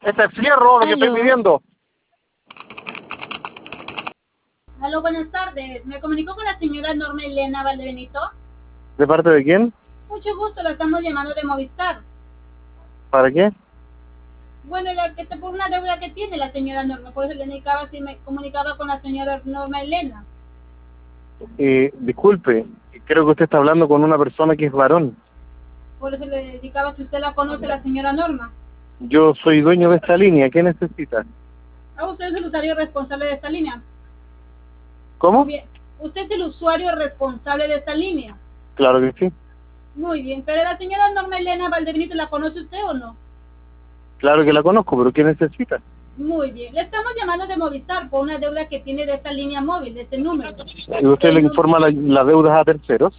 Este es fierro lo que estoy Aló. pidiendo. Aló, buenas tardes. Me comunico con la señora Norma Elena Valdebenito. ¿De parte de quién? Mucho gusto, la estamos llamando de Movistar. ¿Para qué? Bueno, por una deuda que tiene la señora Norma, por eso le indicaba si me comunicaba con la señora Norma Elena. Disculpe, creo que usted está hablando con una persona que es varón. Por eso le indicaba si usted la conoce, la señora Norma. Yo soy dueño de esta línea, ¿qué necesita? Usted es el usuario responsable de esta línea. ¿Cómo? Bien, usted es el usuario responsable de esta línea. Claro que sí. Muy bien, pero la señora Norma Elena Valdebenito, ¿la conoce usted o no? Claro que la conozco, pero ¿qué necesita? Muy bien, le estamos llamando de Movistar por una deuda que tiene de esta línea móvil, de este número. ¿Y usted le informa las deudas a terceros?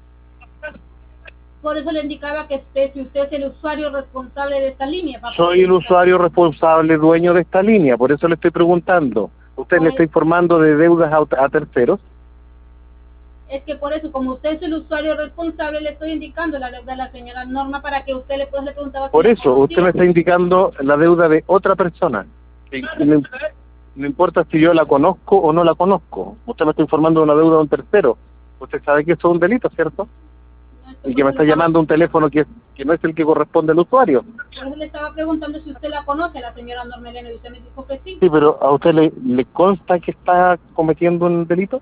Por eso le indicaba que si usted es el usuario responsable de esta línea. Soy el usuario responsable, dueño de esta línea, por eso le estoy preguntando. ¿Usted le está informando de deudas a terceros? Es que por eso, como usted es el usuario responsable, le estoy indicando la deuda de la señora Norma para que usted le preguntaba. Por eso, usted me está indicando la deuda de otra persona. No importa si yo la conozco o no la conozco. Usted me está informando de una deuda de un tercero. Usted sabe que eso es un delito, ¿cierto? Y que me está llamando un teléfono que no es el que corresponde al usuario. Por eso le estaba preguntando si usted la conoce, la señora Norma Elena, y usted me dijo que sí. Sí, pero ¿a usted le consta que está cometiendo un delito?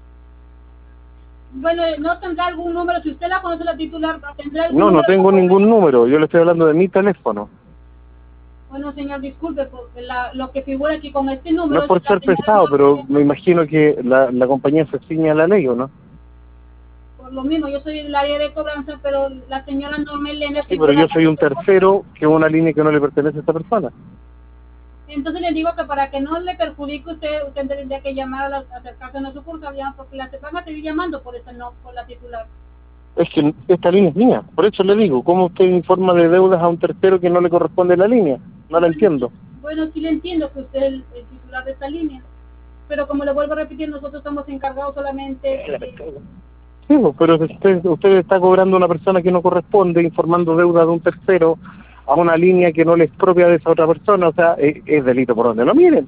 Bueno, ¿no tendrá algún número? Si usted la conoce, la titular, ¿tendrá algún número? No tengo ningún número. Yo le estoy hablando de mi teléfono. Bueno, señor, disculpe, porque lo que figura aquí con este número... No es por ser pesado, pero me imagino que la compañía se ciñe a la ley, ¿o no? Por lo mismo, yo soy del área de cobranza, pero la señora Norma Elena... Sí, pero yo soy un tercero, que es una línea que no le pertenece a esta persona. Entonces le digo que para que no le perjudique usted tendría que llamar a acercarse a una sucursal, porque las van a seguir llamando por la titular. Es que esta línea es mía, por eso le digo, ¿cómo usted informa de deudas a un tercero que no le corresponde la línea? No la entiendo. Bueno, sí le entiendo que usted es el titular de esta línea, pero como le vuelvo a repetir, nosotros estamos encargados solamente... Sí, pero usted está cobrando a una persona que no corresponde, informando deuda de un tercero a una línea que no le es propia de esa otra persona, o sea, es delito por donde lo miren.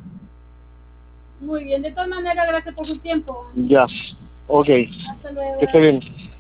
Muy bien, de todas maneras, gracias por su tiempo. Ya, ok. Hasta luego. Que esté bien.